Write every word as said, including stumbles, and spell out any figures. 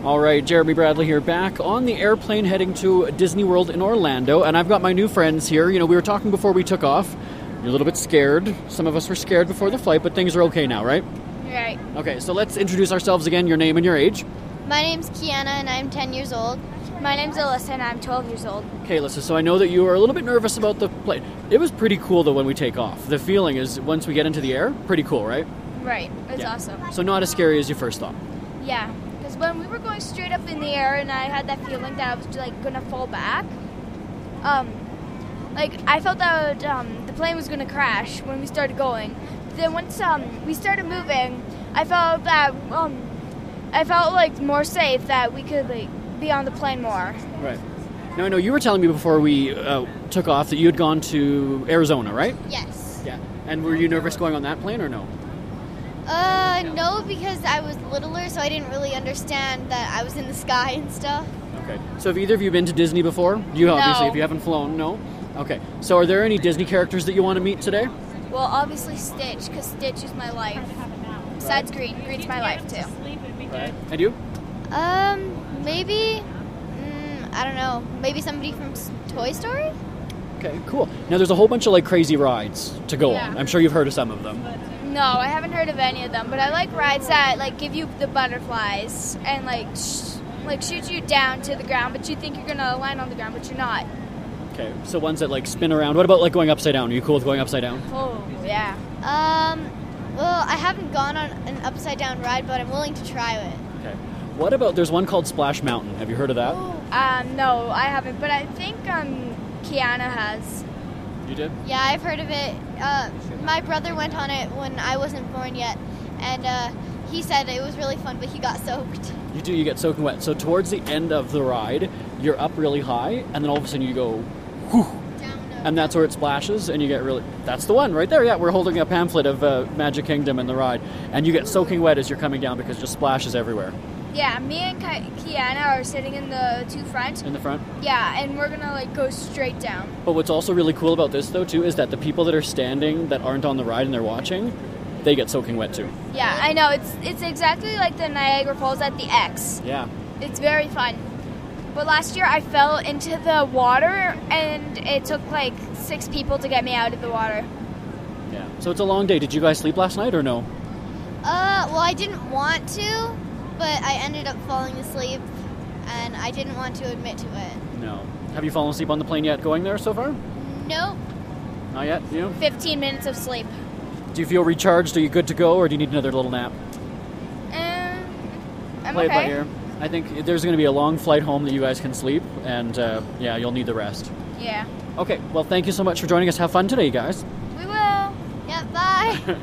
All right, Jeremy Bradley here, back on the airplane heading to Disney World in Orlando, and I've got my new friends here. You know, we were talking before we took off. You're a little bit scared. Some of us were scared before the flight, but things are okay now, right? Right. Okay, so let's introduce ourselves again, your name and your age. My name's Kiana, and I'm ten years old. My name's Alyssa, and I'm twelve years old. Okay, Alyssa, so I know that you are a little bit nervous about the plane. It was pretty cool, though, when we take off. The feeling is, once we get into the air, pretty cool, right? Right. It's Yeah. awesome. So not as scary as you first thought. Yeah. Because when we were going straight up in the air, and I had that feeling that I was like gonna fall back, um, like I felt that um, the plane was gonna crash when we started going. Then once um, we started moving, I felt that um, I felt like more safe that we could like be on the plane more. Right. Now, I know you were telling me before we uh, took off that you had gone to Arizona, right? Yes. Yeah. And were you nervous going on that plane or no? Uh, no, because I was littler, so I didn't really understand that I was in the sky and stuff. Okay. So have either of you been to Disney before? You obviously, No. if you haven't flown, no? Okay. So are there any Disney characters that you want to meet today? Well, obviously Stitch, because Stitch is my life. Besides Green, Green's my life too. Right. And you? Um, maybe, mm, I don't know, maybe somebody from S- Toy Story? Okay, cool. Now there's a whole bunch of like crazy rides to go Yeah. on. I'm sure you've heard of some of them. No, I haven't heard of any of them, but I like rides that like give you the butterflies and like sh- like shoot you down to the ground, but you think you're gonna land on the ground, but you're not. Okay, so ones that like spin around. What about like going upside down? Are you cool with going upside down? Oh yeah. Um, well, I haven't gone on an upside down ride, but I'm willing to try it. Okay. What about, there's one called Splash Mountain. Have you heard of that? Um, no, I haven't, but I think um Kiana has. You did? Yeah, I've heard of it. Uh, my brother went on it when I wasn't born yet, and uh, he said it was really fun, but he got soaked. You do, you get soaking wet. So towards the end of the ride, you're up really high, and then all of a sudden you go, whew, Down and that's where it splashes, and you get really, that's the one right there. Yeah, we're holding a pamphlet of uh, Magic Kingdom and the ride, and you get soaking wet as you're coming down because it just splashes everywhere. Yeah, me and Ki- Kiana are sitting in the two front. In the front. Yeah, and we're gonna like go straight down. But what's also really cool about this, though, too, is that the people that are standing that aren't on the ride and they're watching, they get soaking wet, too. Yeah, I know. It's it's exactly like the Niagara Falls at the X. Yeah. It's very fun. But last year I fell into the water, and it took like six people to get me out of the water. Yeah. So it's a long day. Did you guys sleep last night or no? Uh, well, I didn't want to, but I ended up falling asleep, and I didn't want to admit to it. No. Have you fallen asleep on the plane yet going there so far? Nope. Not yet? You? fifteen minutes of sleep. Do you feel recharged? Are you good to go, or do you need another little nap? Um, I'm Play it by okay. ear. I think there's going to be a long flight home that you guys can sleep, and uh, yeah, you'll need the rest. Yeah. Okay, well, thank you so much for joining us. Have fun today, you guys. We will. Yeah, bye.